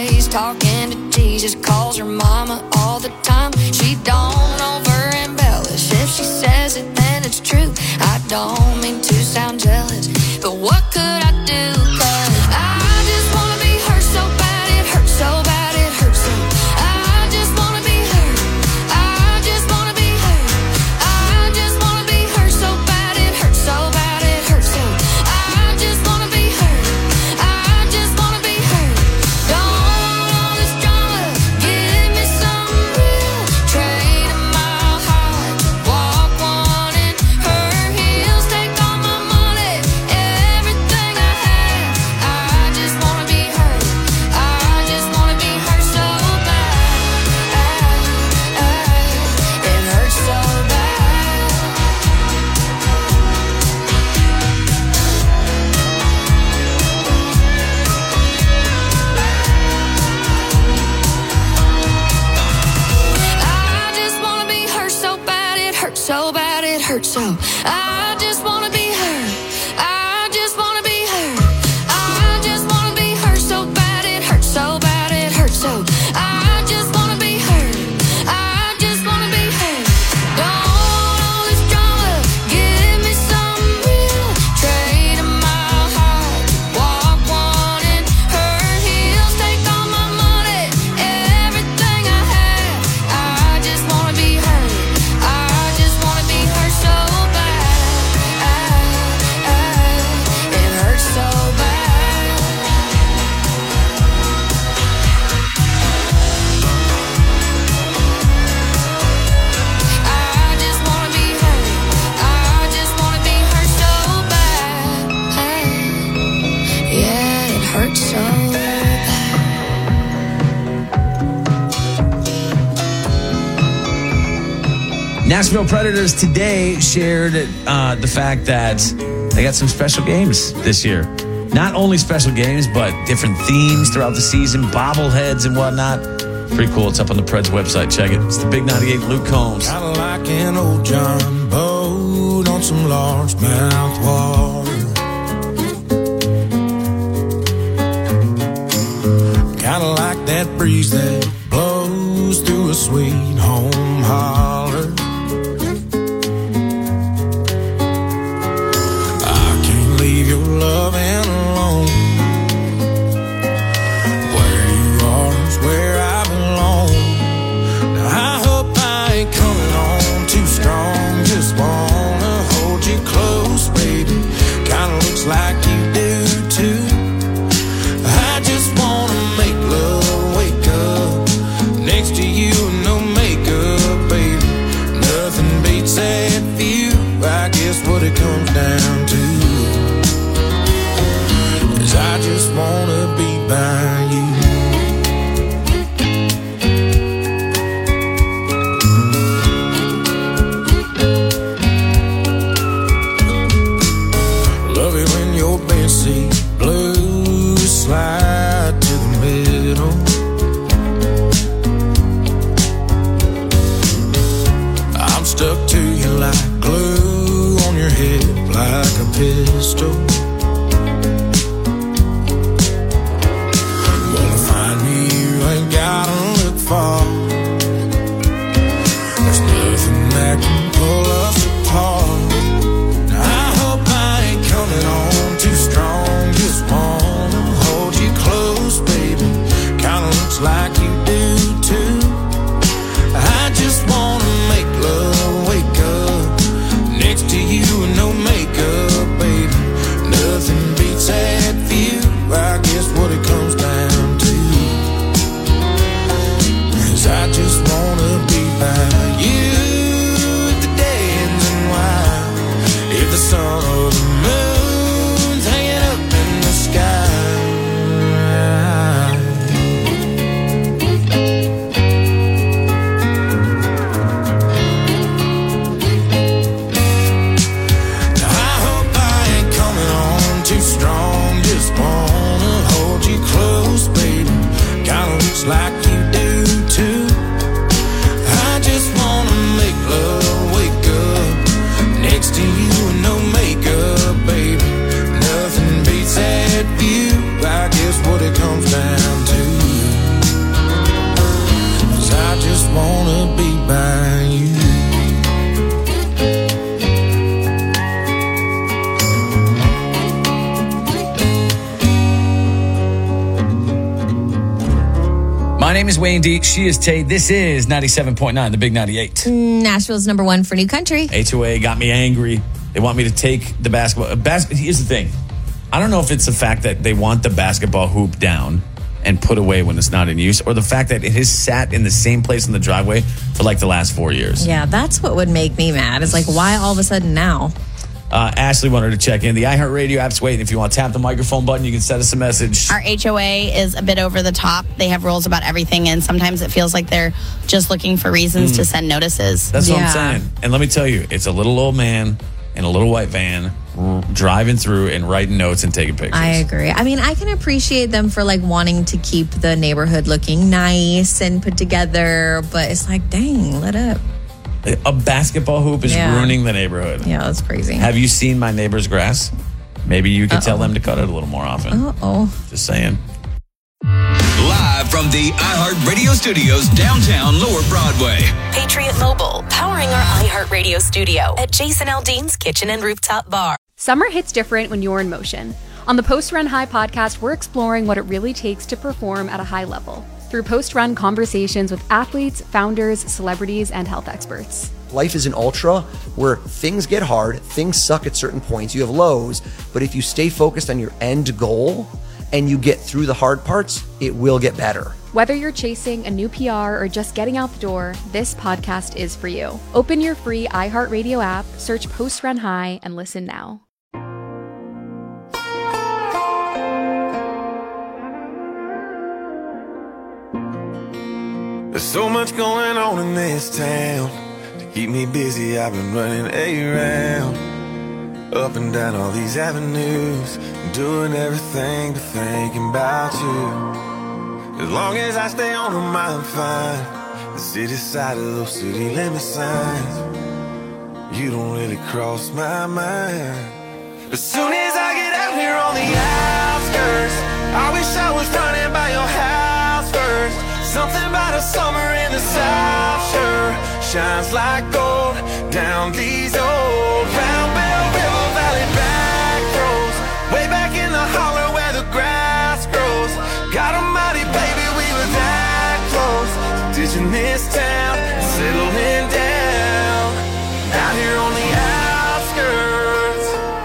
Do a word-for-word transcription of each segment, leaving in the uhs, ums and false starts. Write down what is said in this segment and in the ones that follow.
she's talking to Jesus, calls her mama all the time. She don't over embellish. If she says it, then it's true. I don't mean to sound jealous, but what could I do? 'Cause I just wanna be her so bad, it hurts so bad, it hurts so. I just wanna be her. I just wanna be her. I just wanna be her so bad, it hurts so bad, it hurts so. I just wanna be her. I just wanna be her. Don't want all this drama. Give me some real. Trade a mile high. Walk one in her heels. Take all my money, everything I have. I just wanna be her. I just wanna be her so bad. It hurts so bad. I just wanna be her so bad, it hurts so bad, it hurts so. I just wanna be her. I just wanna be her. I just wanna be her so bad, it hurts so bad, it hurts so. I just wanna be her. I just wanna be her. Don't want all this drama. Give me some real. Trade a mile high. Walk one in her heels. Take all my money, everything I have. I just wanna be her. I just wanna be her so bad. It hurts so bad. I just wanna be her. I just wanna be her so bad. Yeah, it hurts so bad. Nashville Predators today shared uh, the fact that they got some special games this year. Not only special games, but different themes throughout the season, bobbleheads and whatnot. Pretty cool. It's up on the Preds website. Check it. It's the Big ninety-eight, Luke Combs. Kinda like an old John boat on some largemouth water. Kinda like that breeze that blows through a sweet home holler. I can't leave your loving alone. Where you are is where I belong. Now I hope I ain't coming on too strong. Just wanna hold you close, baby. Kinda looks like you do too. I just wanna make love, wake up next to you and no makeup, baby. Nothing beats that view. I guess what it comes down to is I just wanna be by you. Love it when your backseat blues slide to the middle. I'm stuck to you like glue on your hip, like a pistol. Wanna find me, you ain't gotta look far. There's nothing that can pull us apart. I hope I ain't coming on too strong. Just wanna hold you close, baby. Kinda looks like you do too. I just wanna make love, wake up next to you and no makeup, baby. Nothing beats that view. I guess what it comes down to is I just wanna be by you. If the day ends in wild, if the sun or the moon's hanging up in the sky, now I hope I ain't coming on too strong. Just wanna hold you close, baby. Kinda looks like you do too. I just wanna make love, wake up next to you and no makeup, baby. Nothing beats that view. I guess what it comes down to My name is Wayne D. She is Tay. This is ninety-seven point nine, the Big ninety-eight. Nashville's number one for new country. H O A got me angry. They want me to take the basketball. Bas- Here's the thing. I don't know if it's the fact that they want the basketball hoop down and put away when it's not in use, or the fact that it has sat in the same place in the driveway for like the last four years. Yeah, that's what would make me mad. It's like, why all of a sudden now? Uh, Ashley wanted to check in. The iHeartRadio app's waiting. If you want to tap the microphone button, you can send us a message. Our H O A is a bit over the top. They have rules about everything, and sometimes it feels like they're just looking for reasons mm. to send notices. That's yeah. what I'm saying. And let me tell you, it's a little old man in a little white van r- driving through and writing notes and taking pictures. I agree. I mean, I can appreciate them for like wanting to keep the neighborhood looking nice and put together, but it's like, dang, let up. A basketball hoop is yeah. ruining the neighborhood. Yeah, that's crazy. Have you seen my neighbor's grass? Maybe you could Uh-oh. tell them to cut it a little more often. Uh-oh. Just saying. Live from the iHeartRadio studios downtown Lower Broadway. Patriot Mobile, powering our iHeartRadio studio at Jason Aldean's Kitchen and Rooftop Bar. Summer hits different when you're in motion. On the Post Run High podcast, we're exploring what it really takes to perform at a high level through post-run conversations with athletes, founders, celebrities, and health experts. Life is an ultra where things get hard, things suck at certain points, you have lows, but if you stay focused on your end goal and you get through the hard parts, it will get better. Whether you're chasing a new P R or just getting out the door, this podcast is for you. Open your free iHeartRadio app, search Post Run High, and listen now. There's so much going on in this town. To keep me busy, I've been running around, up and down all these avenues, doing everything but thinking about you. As long as I stay on them, I'm fine. The city side of those city limit signs, you don't really cross my mind. As soon as I get out here on the outskirts, I wish I was running by your house first. Something about a summer in the South sure shines like gold down these old Round Bell River Valley back roads, way back in the holler where the grass grows. God almighty, baby, we were that close, ditching this town, settling down out here on the outskirts.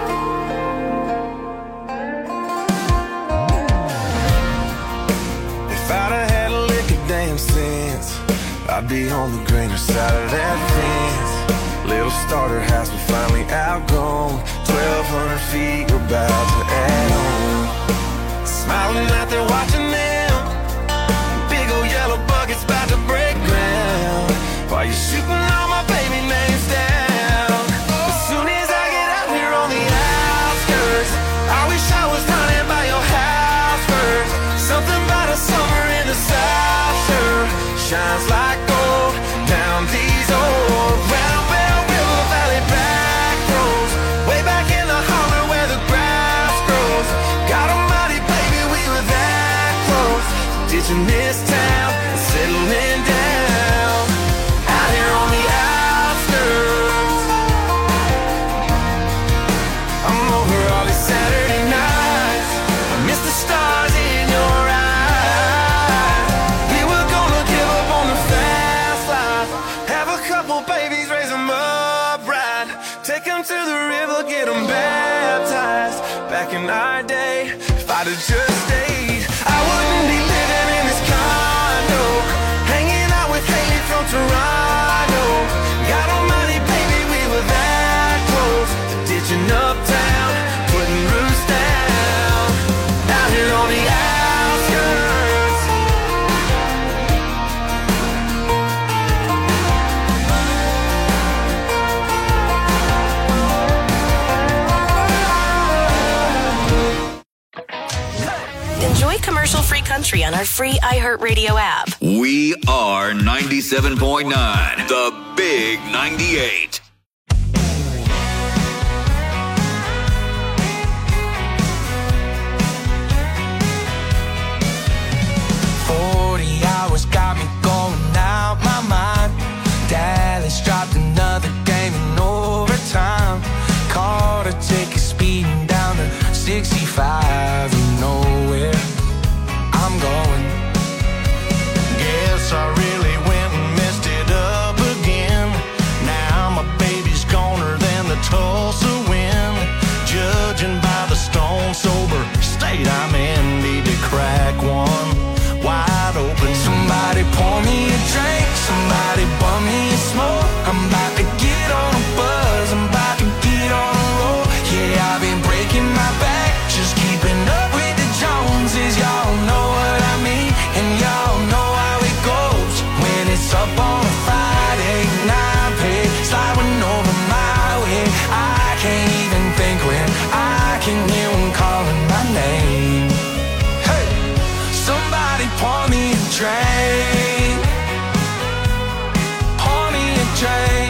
If I'd have had a lick of damn sense, I'd be on the greener side of that fence. Little starter house we finally outgrown, twelve hundred feet we're about to add on. Smiling out there watching them, big old yellow buckets about to break ground, while you're shooting all my baby names down. As soon as I get out here on the outskirts, I wish I was running by your house first. Something about a summer in the South sure shines like gold down these old Round Bell River Valley back roads, way back in the holler where the grass grows. God almighty, baby, we were that close, ditching this town and settling down out here on the outskirts. I'm over all these Saturday nights, I miss the stars in your eyes. We were gonna give up on the fast life, have a couple babies, raise them up right, take them to the river, get them baptized. Back in our day, if I'd have just stayed, I wouldn't be living in this condo, hanging out with Haley from Toronto. God almighty, baby, we were that close to ditching uptown, putting roots down out here on the outskirts. Enjoy commercial-free country on our free iHeartRadio app. We are ninety-seven point nine, the Big ninety-eight. Forty hours got me going out my mind. Dallas dropped another game in overtime. Caught a ticket speeding down to sixty-five. You know where I'm going. drink. Pour me a drink.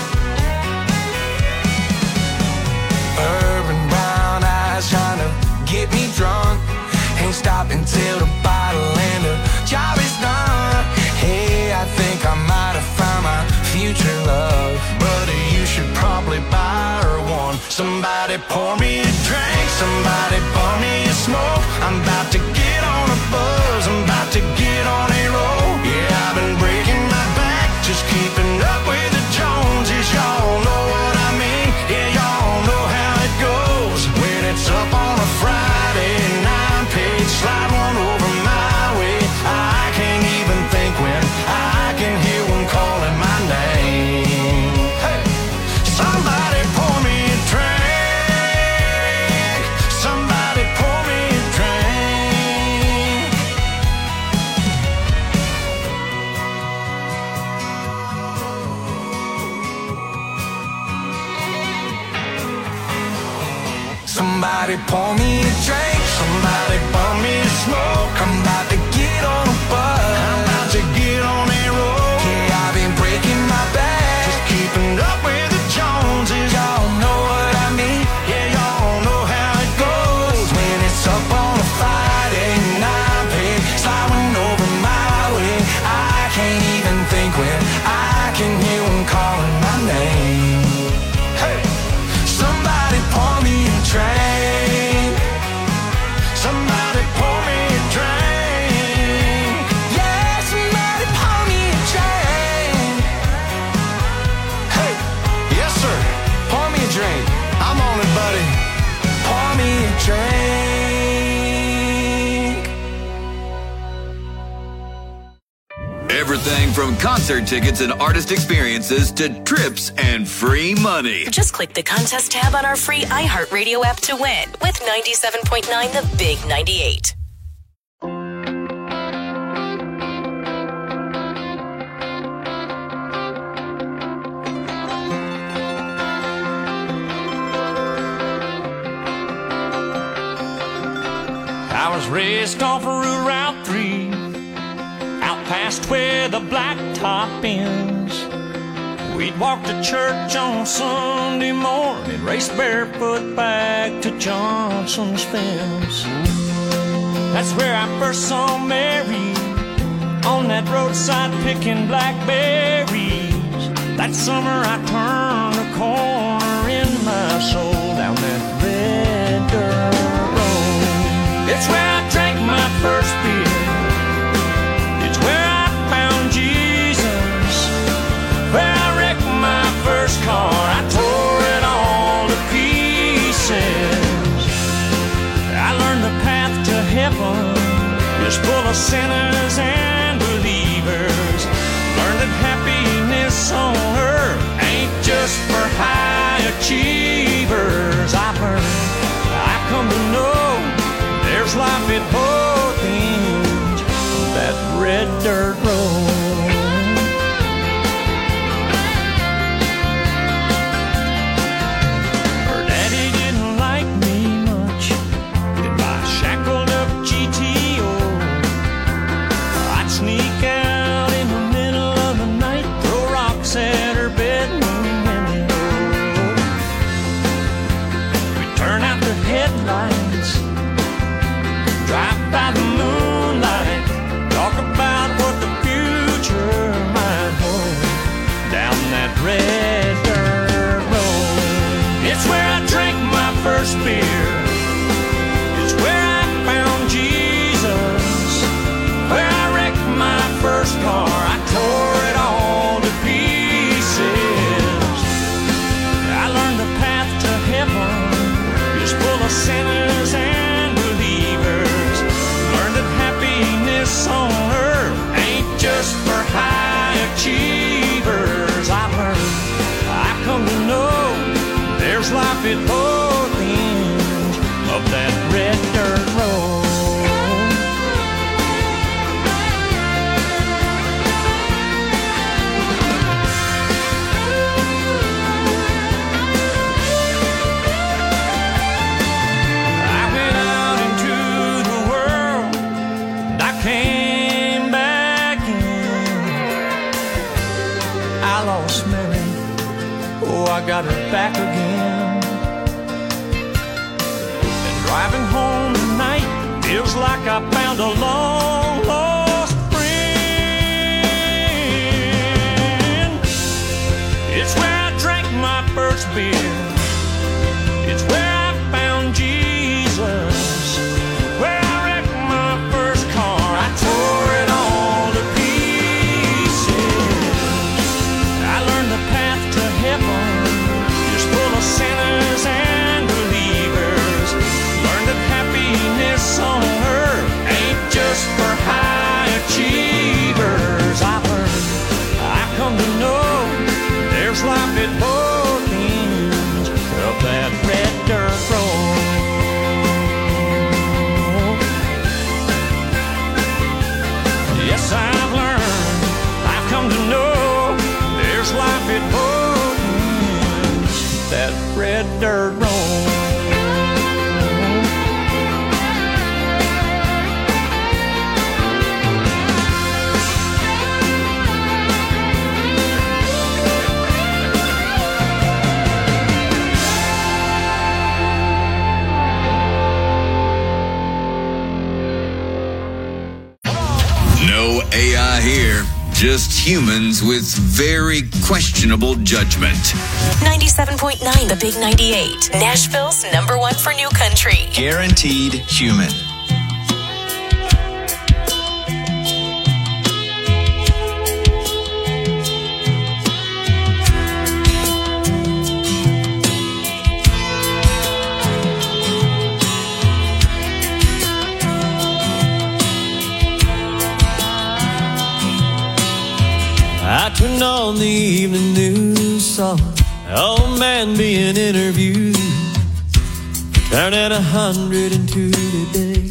Urban brown eyes trying to get me drunk. Ain't stopping till the bottle and the job is done. Hey, I think I might have found my future love. Buddy, you should probably buy her one. Somebody pour me a drink. Somebody pour me a smoke. I'm about to get on a buzz. I'm about to get on a roll. Yeah, I've been breaking my back, just keeping up with the Joneses. Y'all know what I mean. Yeah, y'all know how it goes. When it's up on a Friday night, page slide one over my way. I can't even think when I can hear one calling my name. Hey, somebody pour me a drink. Somebody pour me a drink. Somebody pour me a drink. Somebody pour me a smoke. I'm about to get on a bus. I'm about to get on a roll. Yeah, I've been breaking my back, just keeping up with the Joneses. Y'all know what I mean. Yeah, y'all know how it goes. When it's up on a Friday night, babe, sliding over my way. I can't even think when I can hear one calling my name. Hey, somebody pour me a drink. Somebody pour me a drink. Yeah, somebody pour me a drink. Hey, yes sir, pour me a drink. I'm on it, buddy. Pour me a drink. Everything from concert tickets and artist experiences to trips and free money. Just click the contest tab on our free iHeartRadio app to win with ninety-seven point nine The Big ninety-eight. I was raised off of Route three, out past where the blacktop ends. We'd walk to church on Sunday morning, race barefoot back to Johnson's fence. That's where I first saw Mary, on that roadside picking blackberries. That summer I turned a corner in my soul, down that red dirt road. It's where I drank my first beer. It's where I found Jesus. Where I wrecked my first car. I tore it all to pieces. I learned the path to heaven is full of sinners and believers. Learned that happiness on earth ain't just for high achievers. I learned, I come to know, there's life at both ends of that red dirt road. Her daddy didn't like me much, and I shackled up G T O. I'd sneak out in the middle of the night, throw rocks at her bedroom window. We'd turn out the headlights, drive by the moonlight, talk about what the future might hold, down that red dirt road. It's where I drank my first beer. It's where I found Jesus. Where I wrecked my first car. I tore it all to pieces. I learned the path to heaven is full of sinners and believers. Learned that happiness on earth ain't just for high achievers. I learned, I come to know, there's life at both ends got her back again. And driving home tonight feels like I found a long lost friend. It's where I drank my first beer. It's where I found Jesus. Where I wrecked my first car. I tore it all to pieces. I learned the path to heaven is full of sinners and believers. Learned that happiness on earth ain't just for high achievers. I learned, I come to know there's life at both ends of that red dirt road. Yes, I've learned, I've come to know there's life at both ends of that red dirt road. No A I here, just humans with very questionable judgment. ninety-seven point nine The Big ninety-eight. Nashville's number one for new country. Guaranteed human. I turned on the evening news, saw an old man being interviewed. Turned at a hundred and two today.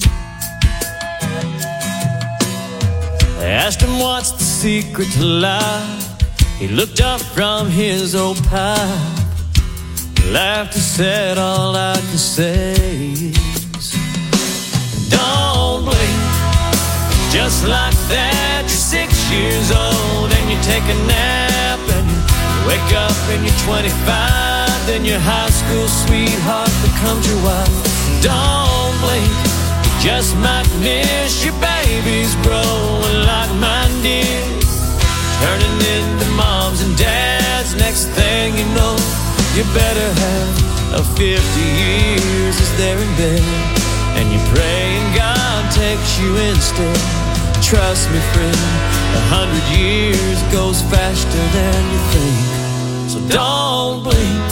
They asked him what's the secret to life. He looked up from his old pipe, laughed and said, all I can say is, don't blink. Just like that, you're six years old and you take a nap and you wake up and you're twenty-five. Then your high school sweetheart becomes your wife. Don't blink, you just might miss your babies growing like mine did, turning into moms and dads. Next thing you know, you better have a fifty years as they're in bed, and you pray and God takes you instead. Trust me, friend, a hundred years goes faster than you think. So don't blink.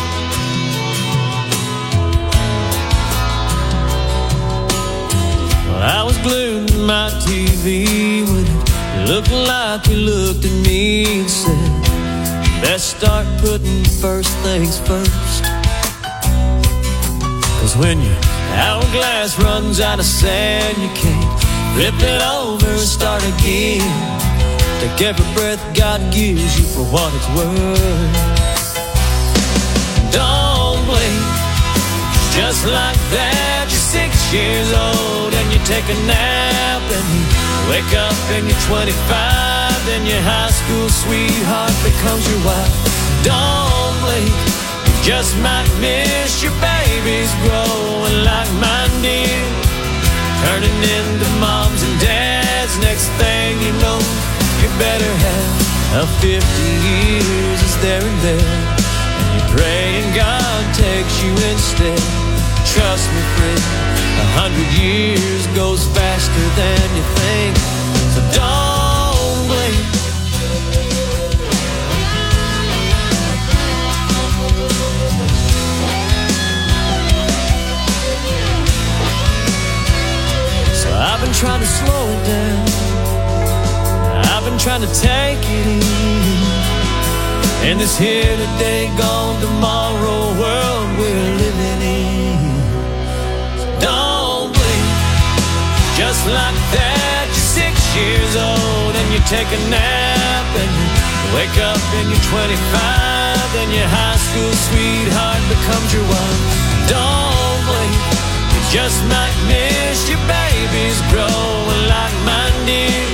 Well, I was glued to my T V when it looked like you looked at me and said, best start putting first things first. Cause when your hourglass runs out of sand, you can't flip it over and start again. Take every breath God gives you for what it's worth. Don't blink. Just like that, you're six years old and you take a nap and you wake up and you're twenty-five. Then your high school sweetheart becomes your wife. Don't blink. You just might miss your babies growing like mine did, turning into moms and dads. Next thing you know, you better have a fifty years as they're in bed, and you pray and God takes you instead. Trust me, friend, a hundred years goes faster than you think. So don't blink. I've been trying to slow it down, I've been trying to take it in, in this here today, gone tomorrow world we're living in. So don't blink. Just like that, you're six years old and you take a nap and you wake up and you're twenty-five. Then your high school sweetheart becomes your wife. Don't blink. Just might miss your babies growing like mine did,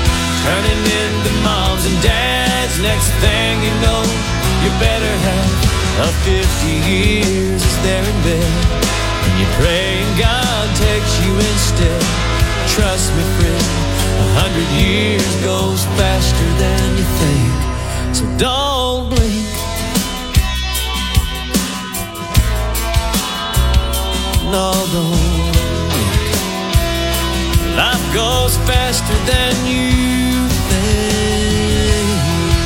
turning into moms and dads. Next thing you know, you better have of fifty years is there in bed, and you pray and God takes you instead. Trust me, friend, a hundred years goes faster than you think, so don't blink. No, don't blink. Life goes faster than you think.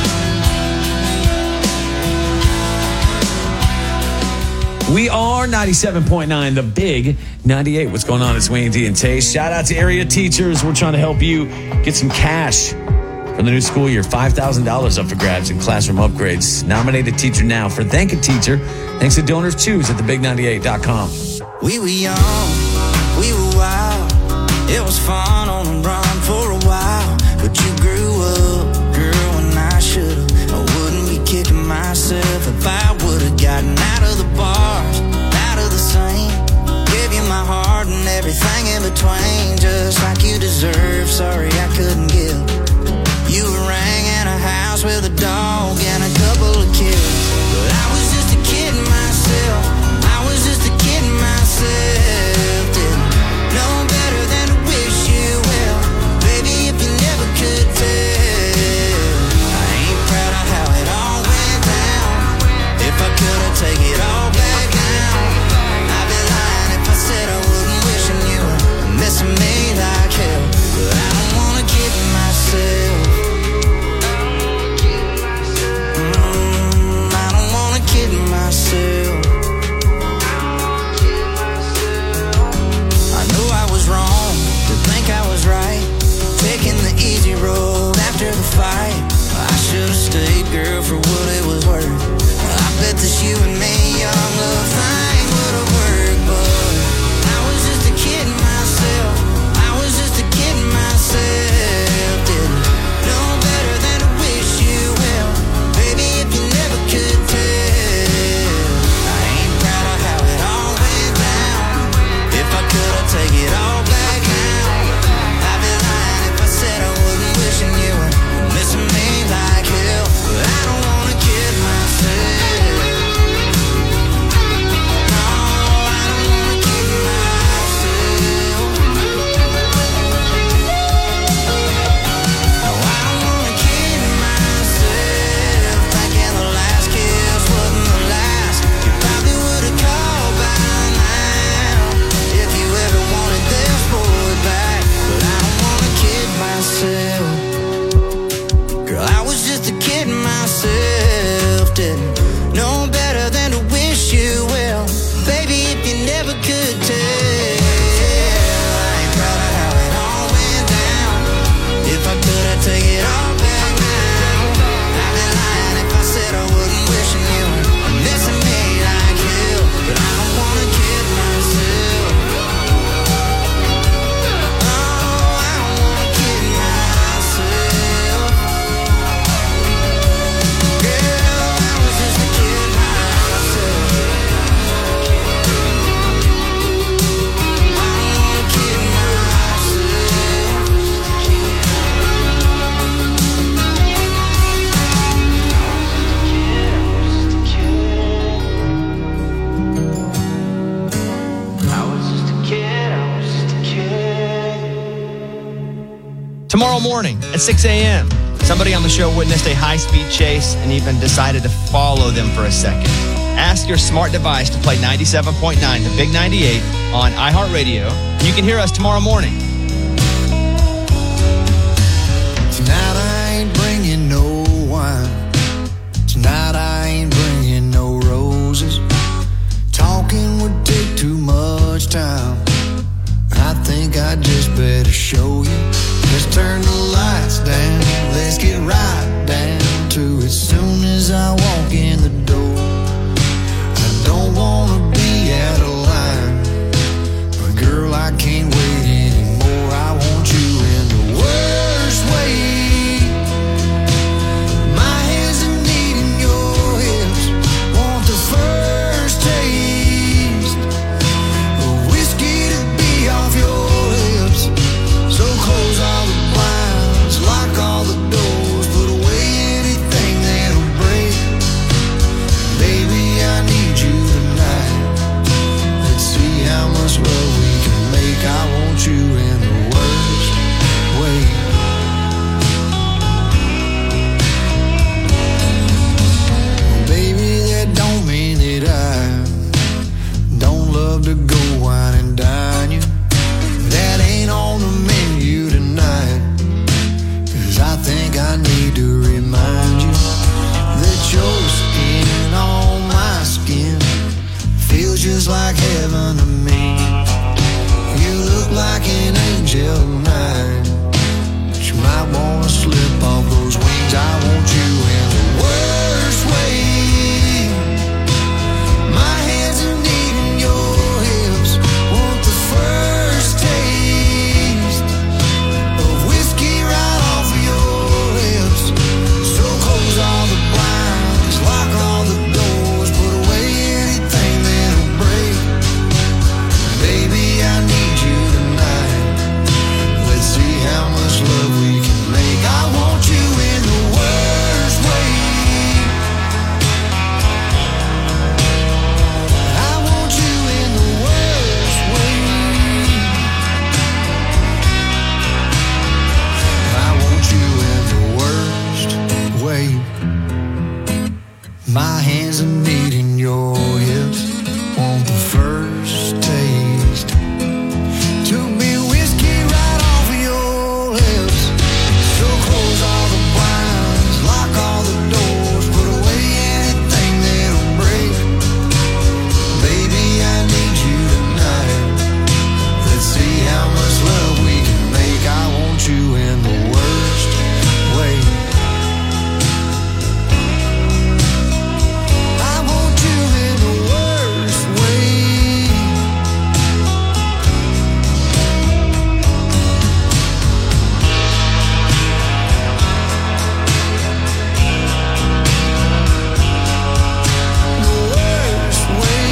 We are ninety-seven point nine, the big ninety-eight. What's going on? It's Wayne D and Tay. Shout out to area teachers. We're trying to help you get some cash for the new school year. five thousand dollars up for grabs in classroom upgrades. Nominate a teacher now for Thank a Teacher. Thanks to Donors Choose at the big ninety-eight dot com. We were young, we were wild. It was fun on the run for a while. But you grew up, girl, and I should've. I wouldn't be kicking myself if I would've gotten out of the bars, out of the scene. Gave you my heart and everything in between, just like you deserve. Sorry I couldn't give. You rang in a house with a dog and a couple of kids. But I was just a kid myself. I was just a kid myself. Didn't know better than to wish you well. Baby, if you never could tell, I ain't proud of how it all went down. If I could, I'd take it all back now. I'd be lying if I said I wouldn't wish you were missing me like hell. But I don't wanna kid myself. Mm, I don't wanna kid myself. I know I was wrong to think I was right, taking the easy road after the fight. I should've stayed, girl, for what it was worth. I bet that you and me, young love thing would've worked, but I was just a kid myself. I was just a kid myself. Didn't know better than to wish you well. Baby, if you never could tell, I ain't proud of how it all went down. If I could, I'd take it all back now. I'd be lying if I said I wouldn't wish you were missing me like hell. But I don't wanna kid myself. No, I don't wanna kid myself. No, I don't wanna kid myself. Thinking the last kiss wasn't the last. You probably would've called by now if you ever wanted this boy back. But I don't wanna kid myself. Girl, I was just a kid myself. Didn't know better than to wish you well. Baby, if you never could tell, I ain't proud of how it all went down. If I could, I'd take it all back now. I'd be lying if I said I wouldn't wish you were missing me like hell. But I don't wanna kid myself. No, I don't wanna kid myself. Girl, I was just a kid myself. I don't wanna kid myself. I was just a kid, I was just a kid. Tomorrow morning at six a.m., somebody on the show witnessed a high-speed chase and even decided to follow them for a second. Ask your smart device to play ninety-seven point nine, the Big ninety-eight, on iHeartRadio. You can hear us tomorrow morning. Tonight I ain't bringing no wine. Tonight I ain't bringing no roses. Talking would take too much time. I think I just better show you. Let's turn the lights down. Let's get right down to it. Soon as I walk in the door, I don't wanna be out of line, but girl, I can't wait anymore. I need to remind you that your skin on my skin feels just like heaven to me. You look like an angel tonight, but you might want to slip off those wings. I want you in the worst way. My hands are needing your hips. Want the first taste of whiskey right off of your lips. So close all the blinds, lock all the doors, put away anything that'll break. Baby, I need you tonight. Let's see how much love we can make. I want you in the worst way. I want you in the worst way. I want you in the worst way. My hands are needing your hips. Want the first taste. Took me whiskey right off of your lips. So close all the blinds, lock all the doors, put away anything that'll break. Baby, I need you tonight. Let's see how much love we can make. I want you in the worst way. I want you in the worst way. The worst way.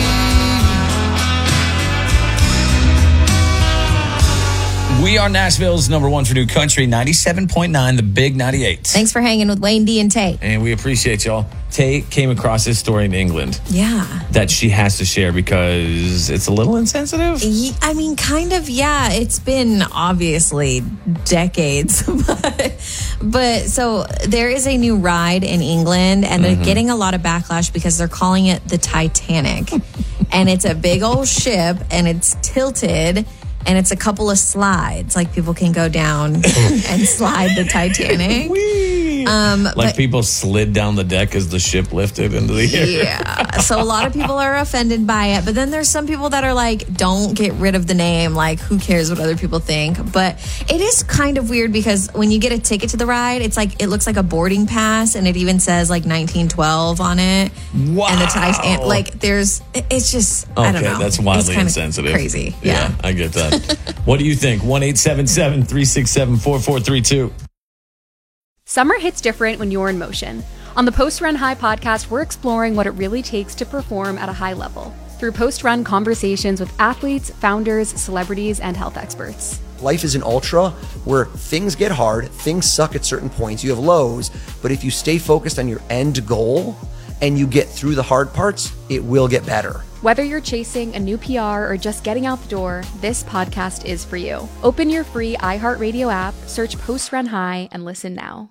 We are Nashville's number one for new country, ninety-seven point nine, the Big ninety-eight. Thanks for hanging with Wayne D and Tate. And we appreciate y'all. Tay came across this story in England Yeah. that she has to share because it's a little insensitive. Ye- I mean, kind of, yeah. It's been obviously decades. but, but so there is a new ride in England, and they're getting a lot of backlash because they're calling it the Titanic. And it's a big old ship, and it's tilted, and it's a couple of slides. Like, people can go down and slide the Titanic. Um, Like but- people slid down the deck as the ship lifted into the air. Yeah. So a lot of people are offended by it. But then there's some people that are like, don't get rid of the name. Like, who cares what other people think? But it is kind of weird because when you get a ticket to the ride, it's like, it looks like a boarding pass, and it even says like nineteen twelve on it. Wow. And the Titanic, like, there's, it's just, I don't Okay, know. that's It's wildly kinda insensitive. Crazy. Yeah. I get that. What do you think? one eight seven seven, three six seven, four four three two. Summer hits different when you're in motion. On the Post Run High podcast, we're exploring what it really takes to perform at a high level through post-run conversations with athletes, founders, celebrities, and health experts. Life is an ultra where things get hard, things suck at certain points, you have lows, but if you stay focused on your end goal and you get through the hard parts, it will get better. Whether you're chasing a new P R or just getting out the door, this podcast is for you. Open your free iHeartRadio app, search Post Run High, and listen now.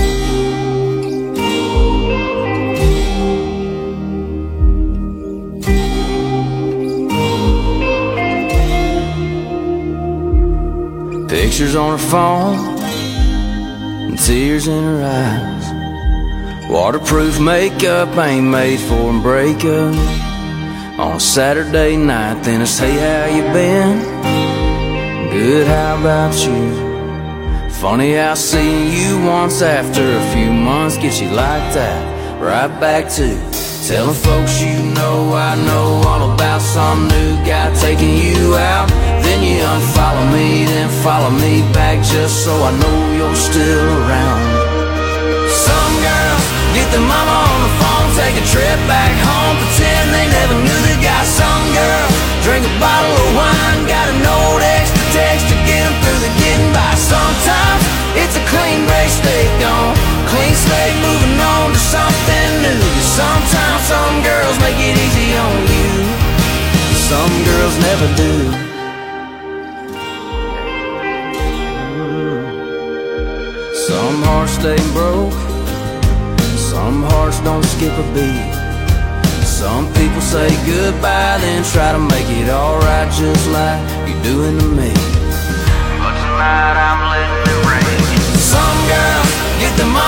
Pictures on her phone and tears in her eyes. Waterproof makeup ain't made for a breakup. On a Saturday night, then it's hey, how you been? Good, how about you? Funny how seeing you once after a few months gets you like that. Right back to telling folks you know I know all about some new guy taking you out. Then you unfollow me, then follow me back just so I know you're still around. Some girls get their mama on the phone, take a trip back home, pretend they never knew the guy. Some girls drink a bottle of wine, got a note extra text to get them through the getting by. Sometimes it's a clean break, stay gone, clean slate, moving on to something new. Sometimes some girls make it easy on you, some girls never do. Some hearts stay broke, some hearts don't skip a beat. Some people say goodbye, then try to make it alright just like you're doing to me. But tonight I'm letting it rain. Some girls get the money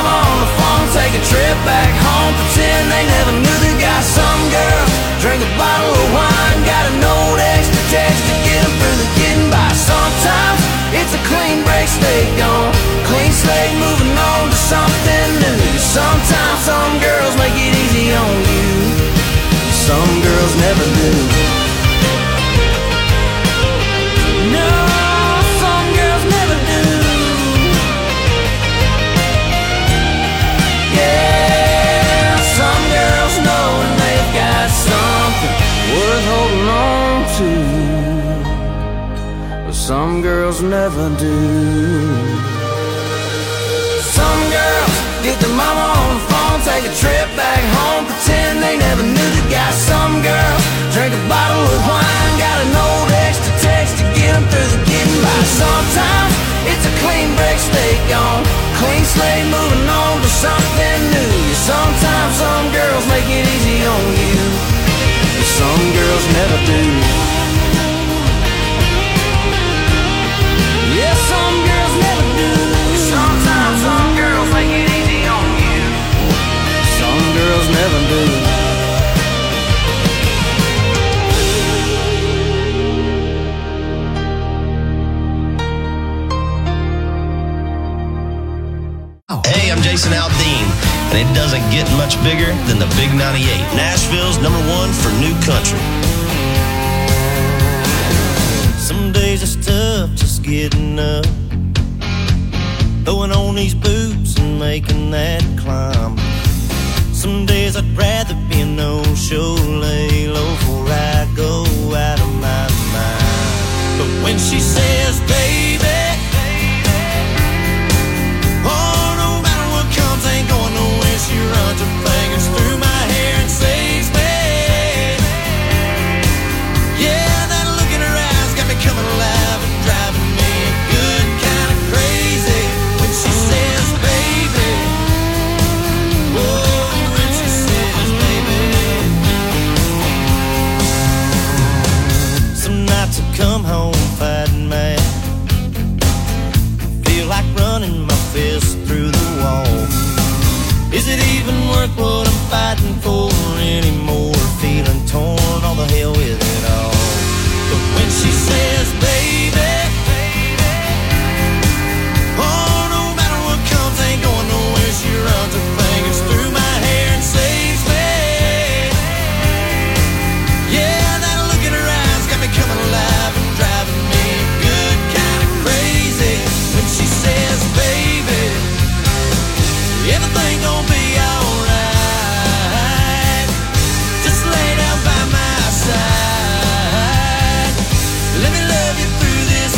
something they never knew they got. Some girls drink a bottle of wine, got a note extra text to get them through the getting by. Sometimes it's a clean break, stay gone, clean slate, moving on to something new. Sometimes some girls make it easy on you, some girls never do. No, some girls never do. Yeah, some girls know when they've got something worth holding on to, but some girls never do. Some girls get their mama on the phone, take a trip back home, pretend they never knew the guy. Some girls drink a bottle of wine, got an old extra text to get them through the getting by. Sometimes it's a clean break, stay gone, clean slate, moving on to something new. Sometimes some girls make it easy on you, some girls never do. Yeah, some girls never do. Sometimes some girls make it easy on you, some girls never do. Hey, I'm Jason Aldean, and it doesn't get much bigger than the Big ninety-eight, Nashville's number one for new country. Some days it's tough just getting up, throwing on these boots and making that climb. Some days I'd rather be a no-show, lay low before I go out of my mind. But when she says, baby, oh, no matter what comes, ain't going nowhere, she runs her fingers through my hair and saves me. Yeah, that look in her eyes got me coming alive and driving me good kind of crazy. When she says, baby, whoa, when she says, baby. Some nights I come home fighting mad, feel like running my fist through the wall. Is it even worth what I'm fighting for anymore? Feeling torn, all the hell with it all. But when she says, baby, oh, no matter what comes, ain't going nowhere, she runs her fingers through my hair and saves me. Yeah, that look in her eyes got me coming alive and driving me good kind of crazy. When she says, baby, everything gon' be alright, just lay down by my side, let me love you through this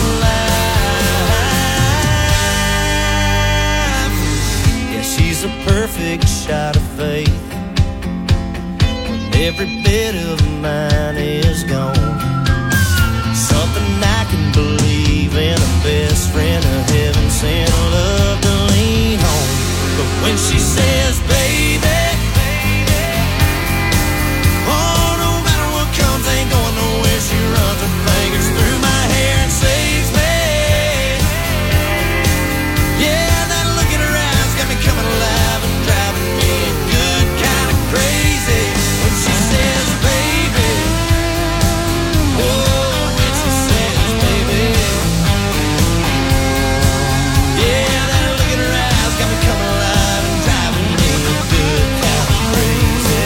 life. Yeah, she's a perfect shot of faith, when every bit of mine is gone. Something I can believe in, a best friend of heaven sent, love to lean on. But when she says, baby, oh, no matter what comes, ain't going nowhere, she runs her fingers through my hair and saves me. Yeah, that look in her eyes got me coming alive and driving me good kind of crazy. When she says, baby, oh, when she says, baby, yeah, that look in her eyes got me coming alive and driving me good kind of crazy.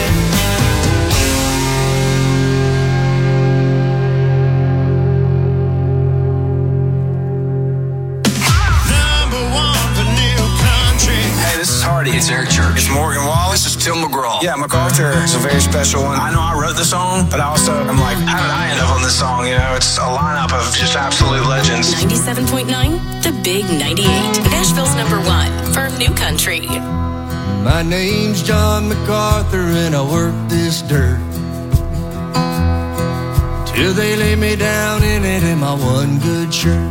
Number one for new country. Hey, this is Hardy. It's Eric Church. It's Morgan Wallace. This is Tim McGraw. Yeah, MacArthur is a very special one. I know I wrote the song, but I also am like, how did I end up on this song? You know, it's a lineup of just absolute legends. ninety-seven point nine, The Big ninety-eight. Nashville's number one for new country. My name's John MacArthur and I work this dirt till they lay me down in it in my one good shirt.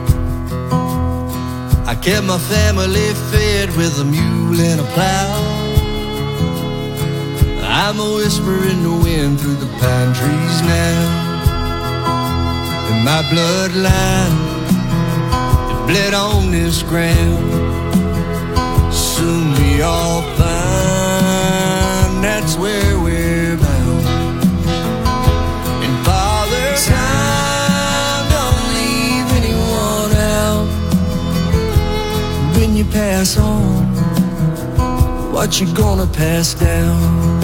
I kept my family fed with a mule and a plow. I'm a whisper in the wind through the pine trees now. And my bloodline that bled on this ground, soon we all find that what you gonna pass down?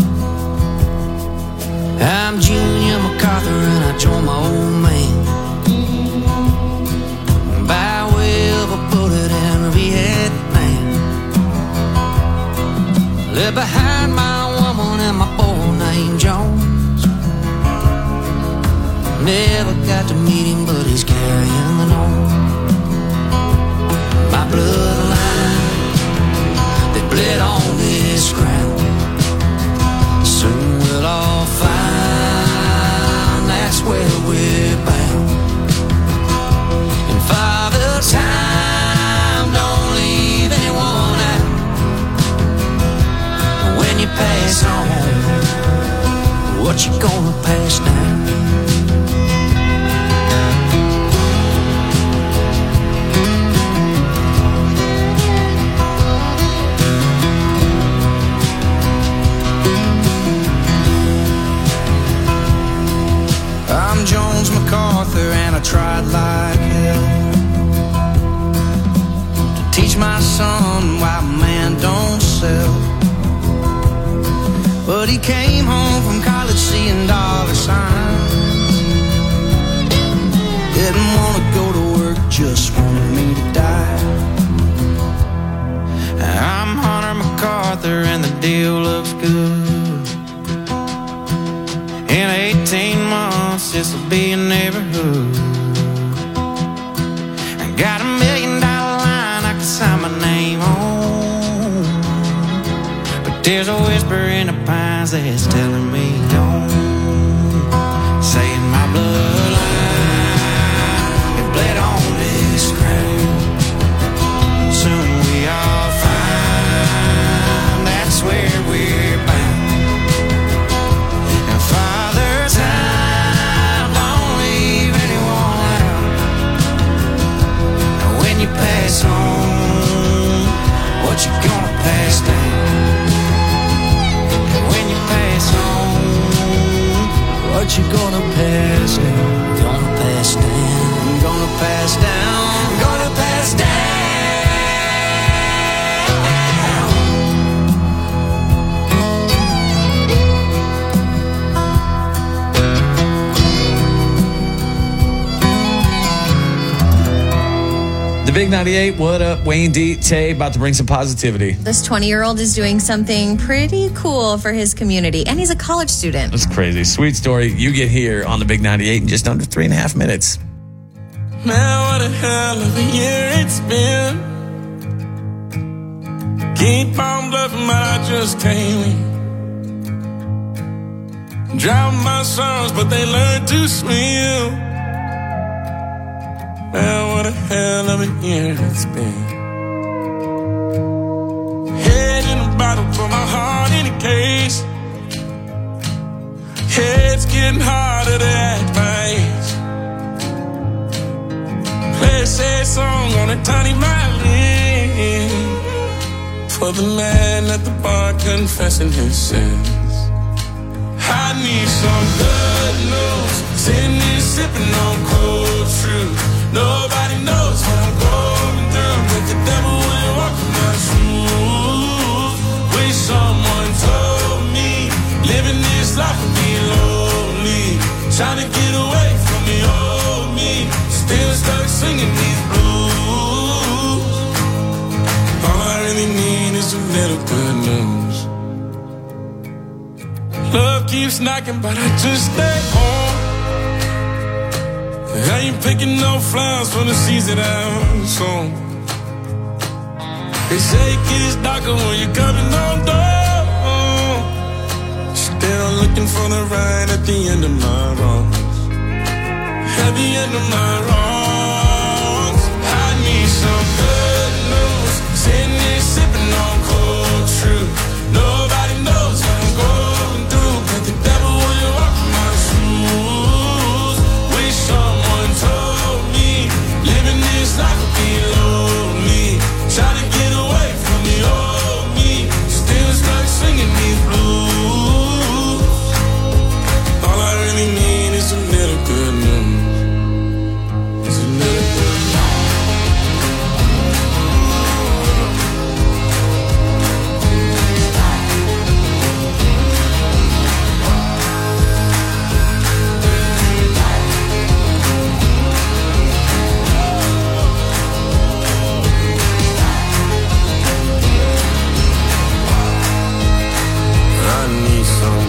I'm Junior MacArthur and I joined my old man by way of a bullet in Vietnam. Left behind my woman and my boy named Jones. Never got to meet him, but he's carrying the nose. My bloodline, they bled on this ground. Soon we'll all find that's where we're bound. And Father Time, don't leave anyone out. When you pass on, what you gonna pass down? I'm Jones MacArthur and I tried like hell to teach my son why man don't sell. But he came home from college seeing dollar signs. Didn't want to go to work, just wanted me to die. I'm Hunter MacArthur and the deal looks good. In eighteen months, this'll be a neighborhood. I got a million dollar line I can sign my name on. But there's a whisper in the pines that's telling me don't. Saying my bloodline, it bled on this ground. Soon we all find that's where we're bound. Pass on, what you gonna pass down? When you pass on, what you gonna pass down? Gonna pass down, gonna pass down, gonna pass down. Big ninety-eight, what up? Wayne D. Tay, about to bring some positivity. This twenty-year-old is doing something pretty cool for his community, and he's a college student. That's crazy. Sweet story you get here on the Big ninety-eight in just under three and a half minutes. Man, what a hell of a year it's been. Keep on bluffing, but I just can't win. Drown my sons, but they learn to swim. Man, what a hell of a year it's been. Head in a bottle, put my heart in a case. Head's getting harder to act my age. Play a sad song on a tiny violin for the man at the bar confessing his sins. I need some good news. Sitting here sipping on cold truth. Nobody knows what I'm going through, but the devil ain't walking my shoes. Wish someone told me living this life would be lonely. Trying to get away from the old me, still stuck singing these blues. All I really need is a little good news. Love keeps knocking, but I just stay home. I ain't picking no flowers for the seeds that I'm sown. They say it gets darker when you're coming on door. Still looking for the right at the end of my wrongs. At the end of my wrongs, I need some good news. Sitting here sipping on cold truth. Nobody knows what I'm going through, but the devil will walk my shoes. Wish someone told me living this life would be lonely. Try to get away from the old me, still stuck singing these blues. All I really need is a little good news.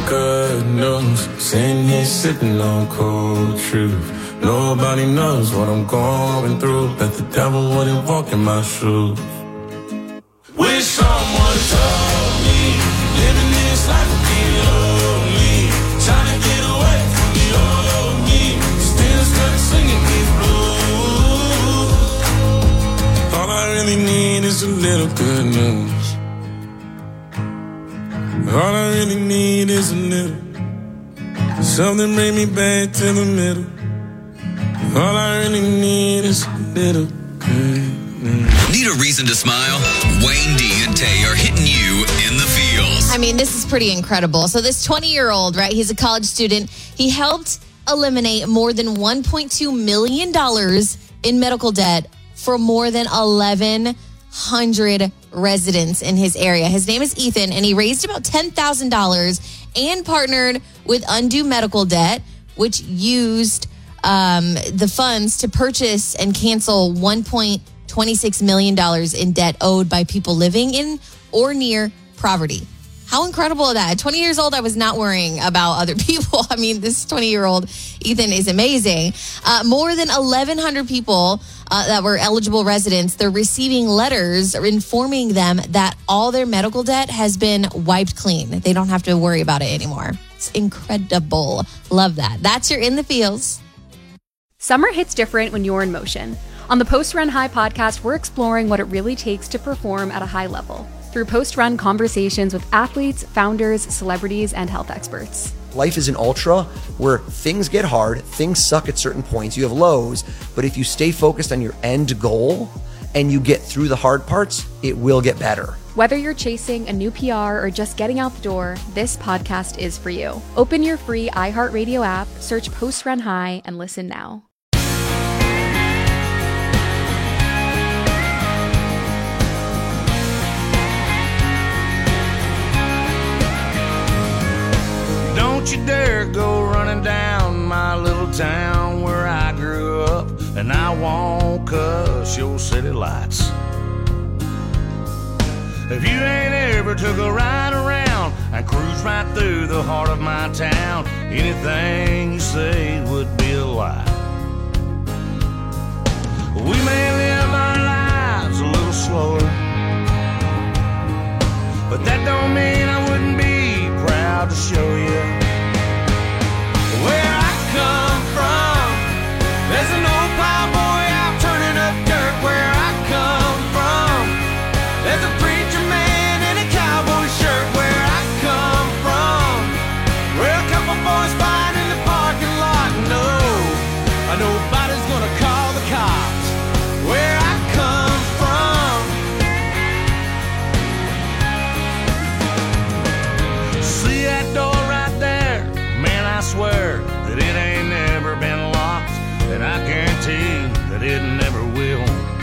good news. Sitting here sipping on cold truth. Nobody knows what I'm going through. Bet the devil wouldn't walk in my shoes. Wish someone told me living this life would be lonely. Trying to get away from the old me. Still stuck singing these blues. All I really need is a little good news. All I really need is a little. Something bring me back to the middle. All I really need is a little good news. Need a reason to smile? Wayne D and Tay are hitting you in the feels. I mean, this is pretty incredible. So this twenty-year-old, right, he's a college student. He helped eliminate more than one point two million dollars in medical debt for more than eleven hundred residents in his area. His name is Ethan, and he raised about ten thousand dollars and partnered with Undo Medical Debt, which used um, the funds to purchase and cancel one point two six million dollars in debt owed by people living in or near poverty. How incredible is that? At twenty years old, I was not worrying about other people. I mean, this twenty-year-old Ethan is amazing. Uh, more than eleven hundred people uh, that were eligible residents, they're receiving letters informing them that all their medical debt has been wiped clean. They don't have to worry about it anymore. It's incredible. Love that. That's your In the Feels. Summer hits different when you're in motion. On the Post Run High podcast, we're exploring what it really takes to perform at a high level through post-run conversations with athletes, founders, celebrities, and health experts. Life is an ultra where things get hard, things suck at certain points, you have lows, but if you stay focused on your end goal and you get through the hard parts, it will get better. Whether you're chasing a new P R or just getting out the door, this podcast is for you. Open your free iHeartRadio app, search Post Run High, and listen now. Don't you dare go running down my little town where I grew up, and I won't cuss your city lights. If you ain't ever took a ride around and cruise right through the heart of my town, anything you say would be a lie. We may live our lives a little slower, but that don't mean I wouldn't be proud to show you where I come from. There's an old plowboy out turning up dirt where I come from. There's a preacher man in a cowboy shirt where I come from. Where a couple boys fight in the parking lot. No, nobody's gonna call the cops where I come from. See that door right there? Man, I swear that it ain't never been locked, and I guarantee that it never will.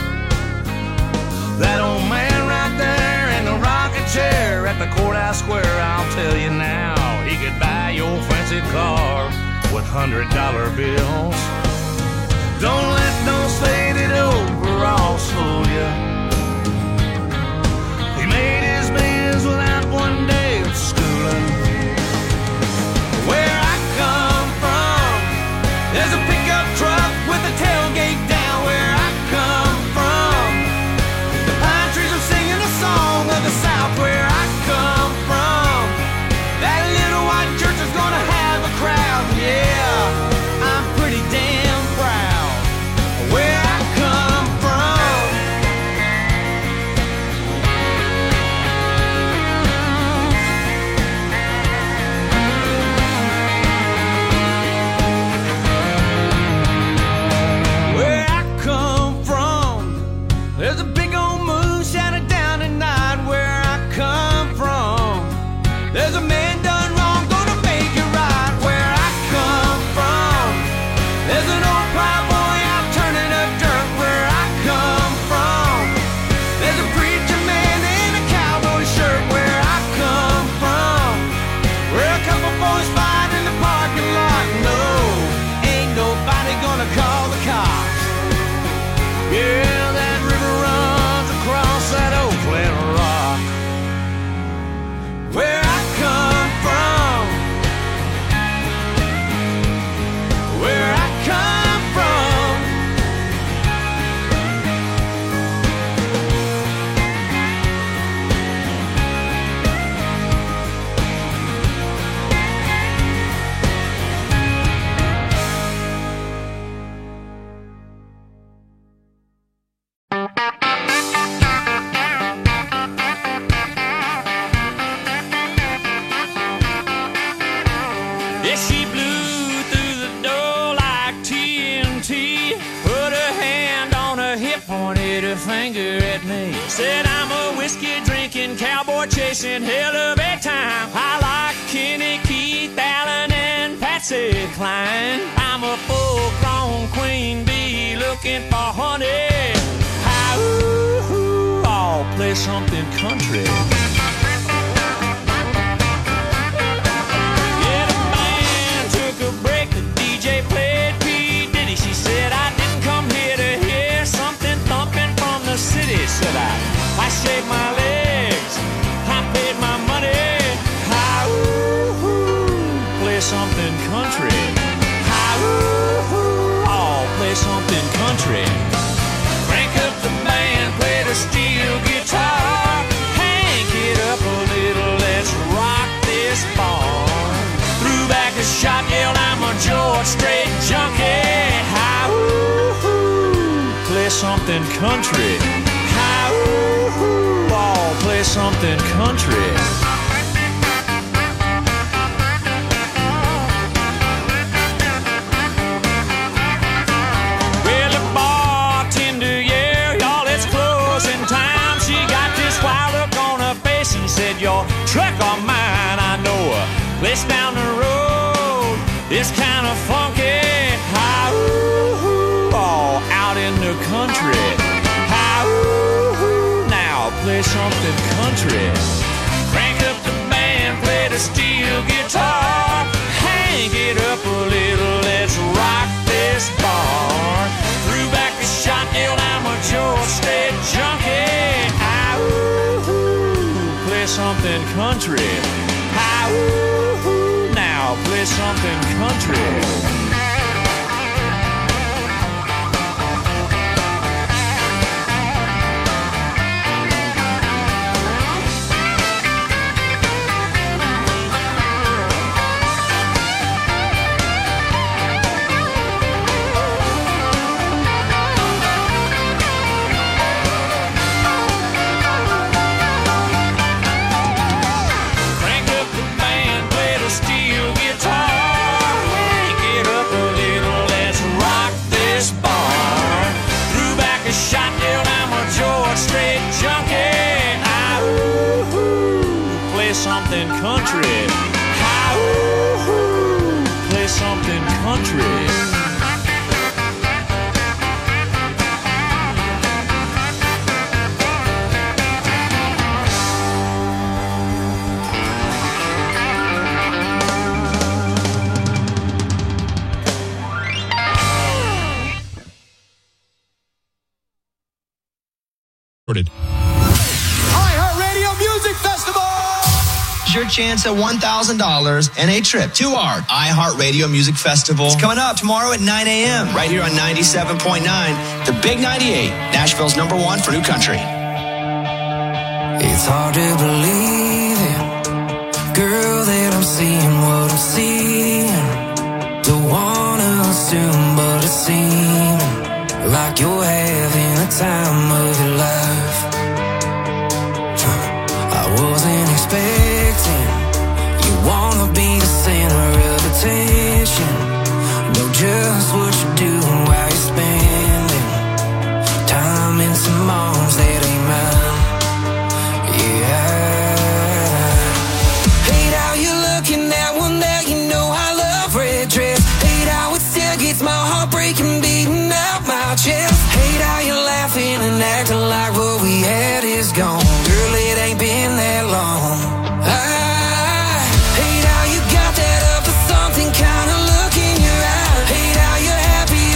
That old man right there in the rocking chair at the courthouse square, I'll tell you now, he could buy your fancy car with hundred dollar bills. Don't let those faded overalls fool you. He made his millions without one day of schooling. Where I come from, there's a pickup truck with a tailgate down where I come from. The pine trees are singing a song of the South where I come from. That little white church is gonna have a crowd, yeah, I'm pretty damn proud where I come from. racing, cowboy chasing, hell of a time. I like Kenny, Keith, Allen, and Patsy Cline. I'm a full-grown queen bee looking for honey. How, ooh, ooh, I'll play something country. Yeah, the band took a break, the D J played P. Diddy. She said, I didn't come here to hear something thumping from the city. Said I, I shaved my legs, I paid my money. How, ooh, ooh, play something country. How, ooh, ooh, I'll play something country. Crank up the band, play the steel guitar. Hank it up a little, let's rock this barn. Threw back a shot, yelled, I'm a George Strait junkie. How, ooh, ooh, play something country. How, ooh, ooh, I'll play something country. Well, the bartender, yeah, y'all, it's closing time. She got this wild look on her face and said, your truck or mine, I know a place down the road. It's kind of funky. How, ooh, ooh, all out in the country. How, ooh, ooh, now play something country. Crank up the band, play the steel guitar. Hang it up a little, let's rock this bar. Threw back a shot, yelled, I'm a George Strait junkie. How, ooh, ooh, play something country. How, ooh, ooh, now play something country. Something country. How, ooh, ooh, play something country. iHeartRadio Music Festival! Your chance at one thousand dollars and a trip to our iHeartRadio Music Festival. It's coming up tomorrow at nine a.m. right here on ninety-seven point nine, the Big ninety-eight, Nashville's number one for new country. It's hard to believe it, girl, that I'm seeing what I'm seeing. Don't wanna assume, but it's seeming like you're having a time of your life. I wasn't expecting you wanna be the center of attention. Know just what you're doing while you're spending time in some arms that ain't mine. Yeah. Hate how you're looking at one that you know I love red dress. Hate how it still gets my heart breaking, beating out my chest. Hate how you're laughing and acting like what we had is gone. Girl, it ain't been that long. I hate how you got that up for something kind of look in your eye. Hate how you're happy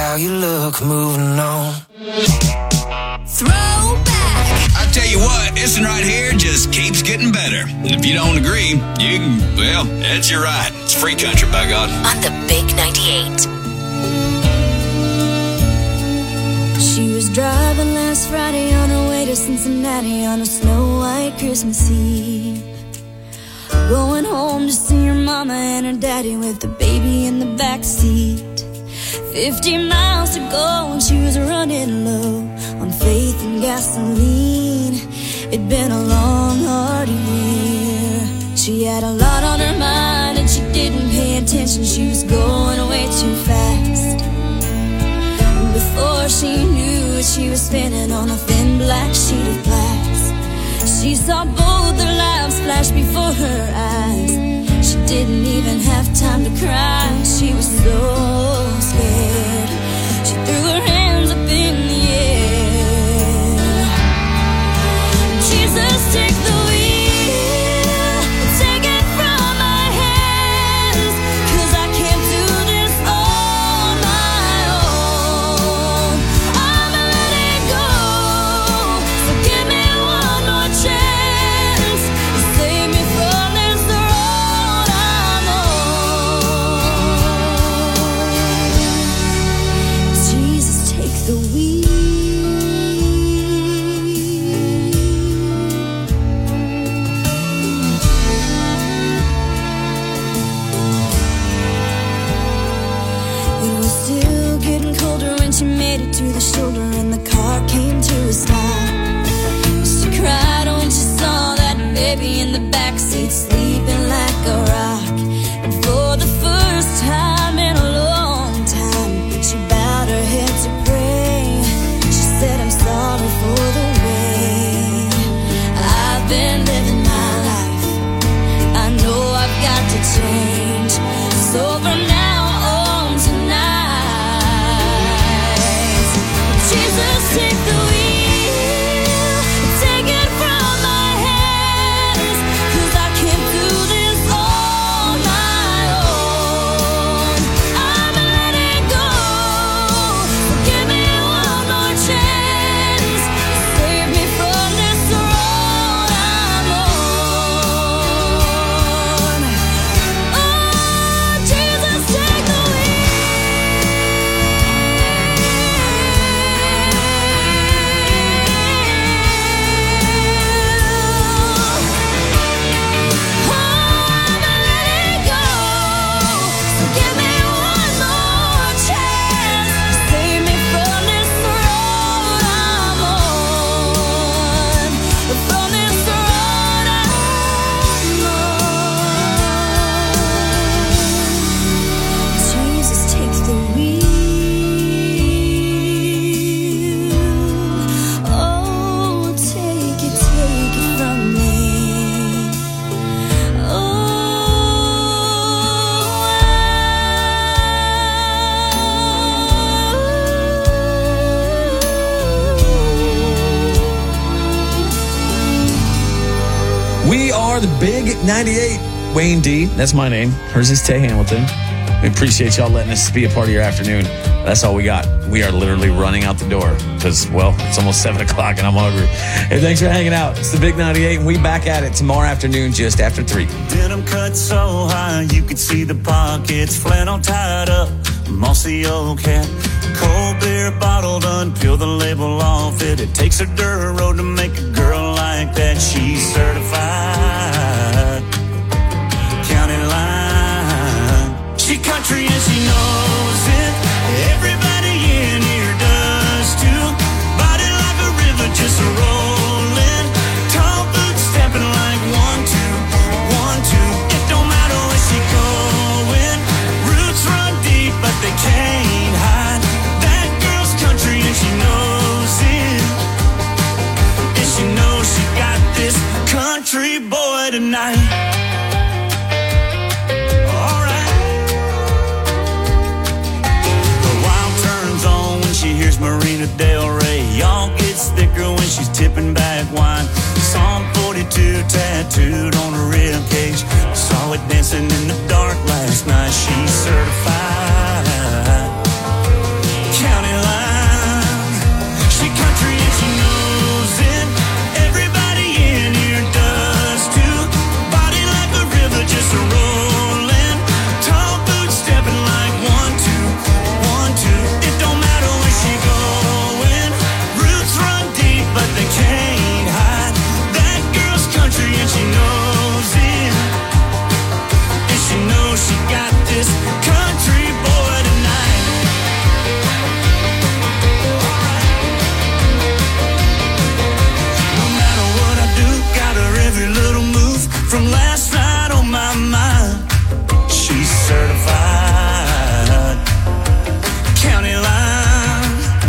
how you look moving on. Throwback. I tell you what, this one right here just keeps getting better. And if you don't agree, you can, well, that's your right. It's free country, by God. On the Big ninety-eight. She was driving last Friday on her way to Cincinnati on a snow-white Christmas Eve. Going home to see her mama and her daddy with the baby in the backseat. Fifty miles to go and she was running low on faith and gasoline. It'd been a long, hard year. She had a lot on her mind and she didn't pay attention. She was going way too fast. And before she knew it, she was spinning on a thin black sheet of glass. She saw both their lives flash before her eyes. She didn't even have time to cry. She was so scared. She threw her hands up in the air. Jesus, take the wheel, take it from my hands, 'cause I can't do this on my own. I'ma let it go, so give me one more chance, save me from this road I'm on. Jesus, take the wheel. It was still getting colder when she made it to the shoulder and the car came to a stop. She cried when she saw that baby in the backseat sleeping like a rock. And for the first time in a long time, she bowed her head to pray. She said, I'm sorry for the way I've been living my life. I know I've got to change. So from now on tonight, Jesus, take the wheel, take it from my hands, 'cause I can't do this on my own. I'ma let it go, give me one more chance, save me from this road I'm on. Oh, Jesus, take the give me one more chance, save me from this road I'm on, from this road I'm on. Jesus, take the wheel. Oh, take it, take it from me. We are the Big ninety-eight. Wayne D, that's my name. Hers is Tay Hamilton. We appreciate y'all letting us be a part of your afternoon. That's all we got. We are literally running out the door because, well, it's almost seven o'clock and I'm hungry. Hey, thanks for hanging out. It's the Big ninety-eight, and we back at it tomorrow afternoon just after three. Denim cut so high you could see the pockets, flannel tied up, mossy old cat. Cold beer bottle done, peel the label off it. It takes a dirt road to make a girl like that. She's certified, county line. She country and she knows it. Everybody in here does too. Body like a river just rolling. Tall boots stepping like one, two, one, two. It don't matter where she going. Roots run deep, but they can't hide. That girl's country and she knows it. And she knows she got this country boy tonight. She hears Marina Del Rey. Y'all gets thicker when she's tipping back wine. Psalm forty-two tattooed on her rib cage. Saw it dancing in the dark last night. She's certified.